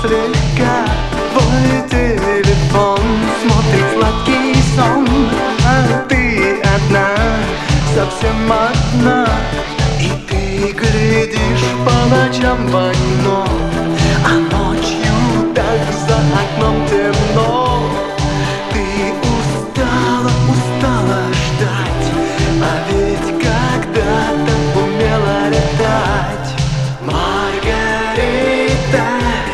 слегка. Твой телефон смотрит сладкий сон, а ты одна, совсем одна. И ты глядишь по ночам в окно, а ночью так за окном темно. Ты устала, устала ждать, а ведь когда-то умела летать. Маргарита,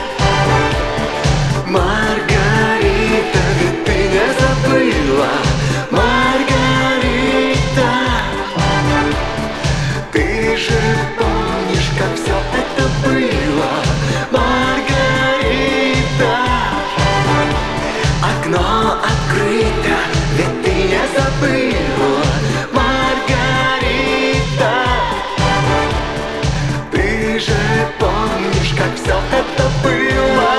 Маргарита, ведь ты не забыла. Маргарита, ты же помнишь, как все это было. Маргарита, окно открыто, ведь ты не забыла. Маргарита, ты же помнишь, как все это было.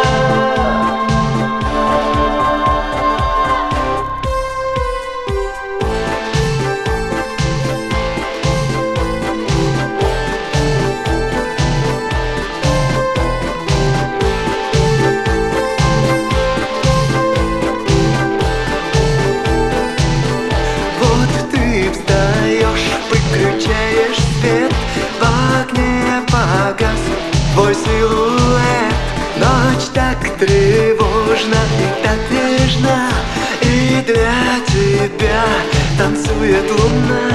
Выключаешь свет, в окне погас твой силуэт. Ночь так тревожна и так нежна, и для тебя танцует луна.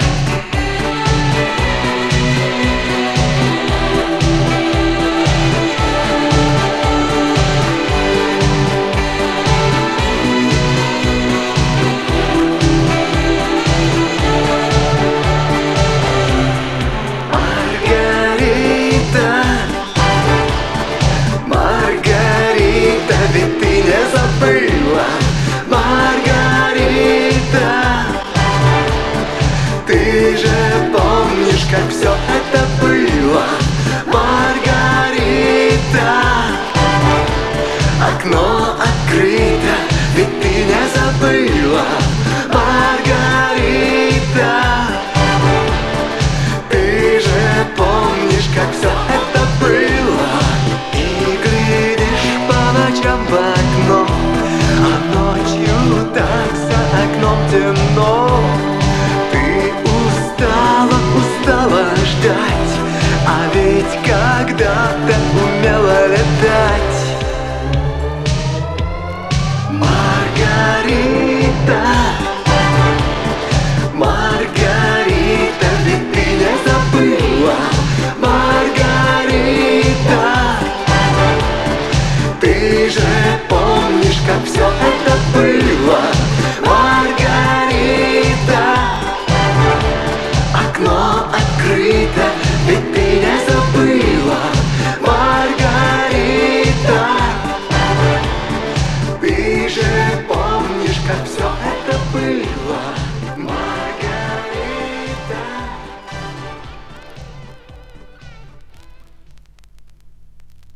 Ведь ты не забыла, Маргарита, ты же помнишь, как все это было. Маргарита, окно открыто, ведь ты не забыла. Маргарита, ты же помнишь, как все это было. В окно, а ночью так за окном темно. Ты устала, устала ждать, а ведь когда-то умела летать. Маргарита, Маргарита, ведь ты не забыла. Маргарита, ты же помнишь, как все это было. Маргарита, окно открыто, ведь ты не забыла.